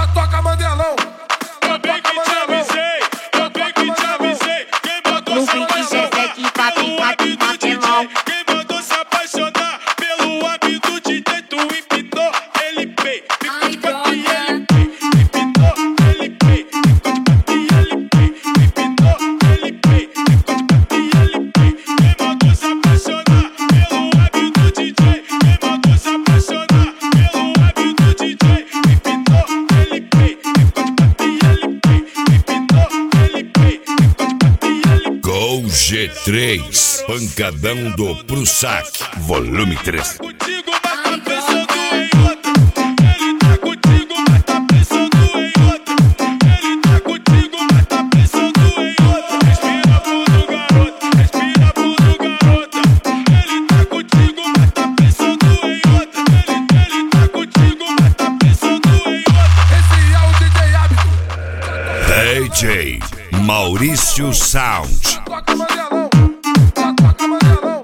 toca Mandelão. Eu bem que te avisei, eu bem que te avisei. Quem mandou se apaixonar pelo hábito do DJ? Quem mandou se apaixonar pelo hábito do DJ? Tu empinou, ele pei. Ficou de papi, ele pei. Empinou, ele pei. Ficou de papi, ele pei. Empinou, ele pei. Ficou de papi, ele pei. Quem mandou se apaixonar pelo hábito do DJ? Quem mandou se apaixonar pelo hábito do DJ? Empinou, ele pei. Ficou de papi, ele pei. Empinou, ele pei. Ficou de papi, ele pei. Gol G3, pancadão do Pro Saque, volume 3. Contigo, mas tá pensando em outra. Ele tá contigo, mas tá pensando em outra. Ele tá contigo, mas tá pensando em outra. Respira fundo, garota. Respira fundo, garota. Ele tá contigo, mas tá pensando em outra. Ele tá contigo, mas tá pensando em outra. Esse é o DJ Hábito. DJ Maurício Sound. Toca Mandelão. Toca Mandelão.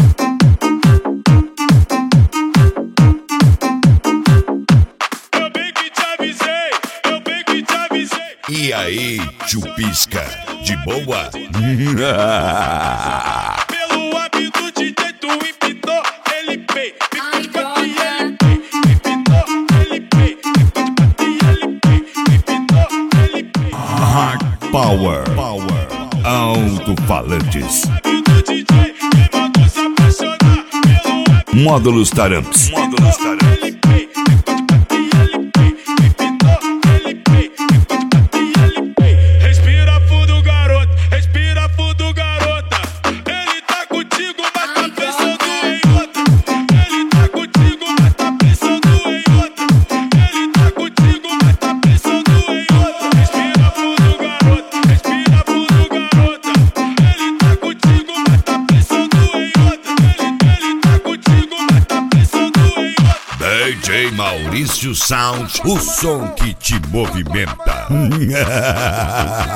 Eu bem que te avisei, eu bem que te avisei. E aí, chupisca, de boa? Pelo hábito de DJ, tu empinou, ele pei. Ficou de papi, ele pei. Empinou, ele pei. Ficou de papi, ele pei. Empinou, ele pei. Hard Power, alto-falantes, Hábito DJ, quem mandou se apaixonar pelo hábito módulos taramps, ele pei. Ficou de papi, ele pei. Empinou, ele pei. Ficou de papi, ele pei. Respira fundo, garoto. Respira fundo, garota. Ele tá contigo, mas tá pensando em outra. Ele tá contigo, mas tá pensando em outra. Ele tá contigo, mas tá pensando em outra. Respira fundo, garota. Respira fundo, garota. Ele tá contigo, mas tá pensando em outra. Ele tá contigo, mas tá pensando em outra. DJ Maurício Sound, o som que te movimenta.